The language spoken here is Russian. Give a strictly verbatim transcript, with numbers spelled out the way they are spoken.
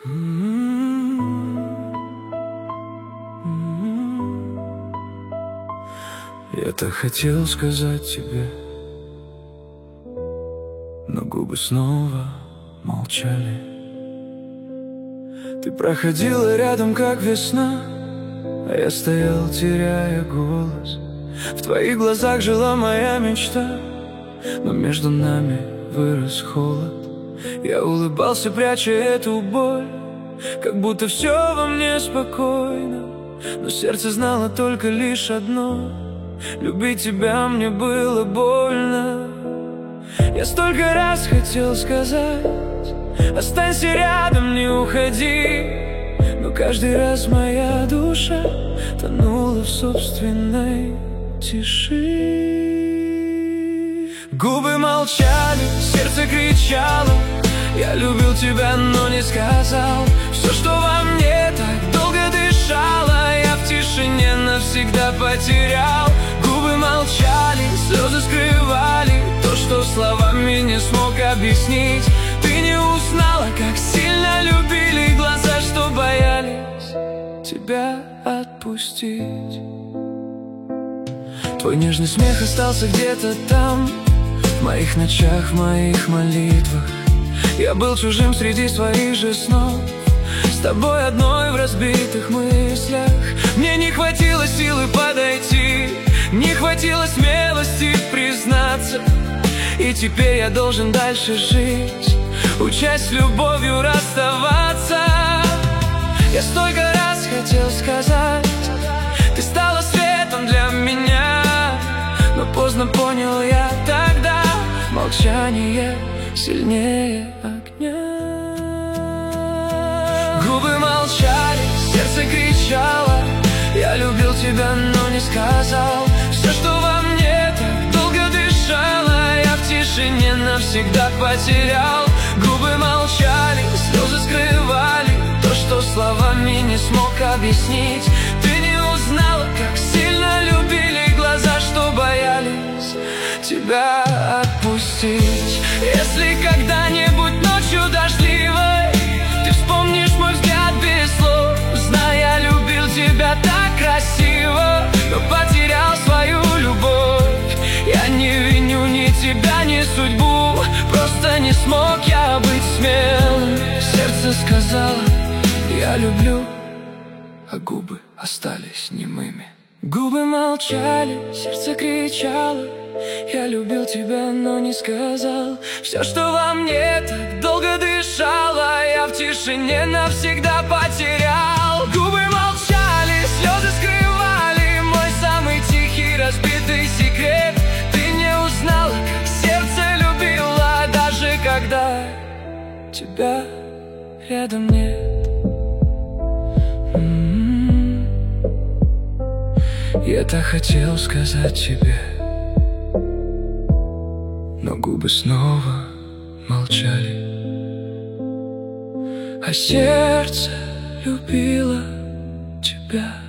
Я так хотел сказать тебе, но губы снова молчали. Ты проходила рядом, как весна, а я стоял, теряя голос. В твоих глазах жила моя мечта, но между нами вырос холод. Я улыбался, пряча эту боль, как будто все во мне спокойно. Но сердце знало только лишь одно: любить тебя мне было больно. Я столько раз хотел сказать: останься рядом, не уходи. Но каждый раз моя душа тонула в собственной тиши. Губы молчали, сердце кричало: я любил тебя, но не сказал. Все, что во мне так долго дышало, я в тишине навсегда потерял. Губы молчали, слезы скрывали то, что словами не смог объяснить. Ты не узнала, как сильно любили глаза, что боялись тебя отпустить. Твой нежный смех остался где-то там, в моих ночах, в моих молитвах. Я был чужим среди своих же снов, с тобой одной в разбитых мыслях. Мне не хватило силы подойти, не хватило смелости признаться. И теперь я должен дальше жить, учась с любовью расставаться. Я столько раз хотел сказать: ты стала светом для меня. Но поздно понял я тогда: молчание сильнее огня. Губы молчали, сердце кричало: я любил тебя, но не сказал. Все, что во мне так долго дышало, я в тишине навсегда потерял. Губы молчали, слезы скрывали то, что словами не смог объяснить. Ты не узнала, как сильно любили глаза, что боялись тебя отпустить. Если когда-нибудь ночью дождливой ты вспомнишь мой взгляд без слов, знай, я любил тебя так красиво, но потерял свою любовь. Я не виню ни тебя, ни судьбу, просто не смог я быть смелым. Сердце сказала: я люблю, а губы остались немыми. Губы молчали, сердце кричало: я любил тебя, но не сказал. Все, что во мне так долго дышало, я в тишине навсегда потерял. Губы молчали, слезы скрывали мой самый тихий разбитый секрет. Ты не узнала, как сердце любило, даже когда тебя рядом нет. Я так хотел сказать тебе, но губы снова молчали, а сердце любило тебя.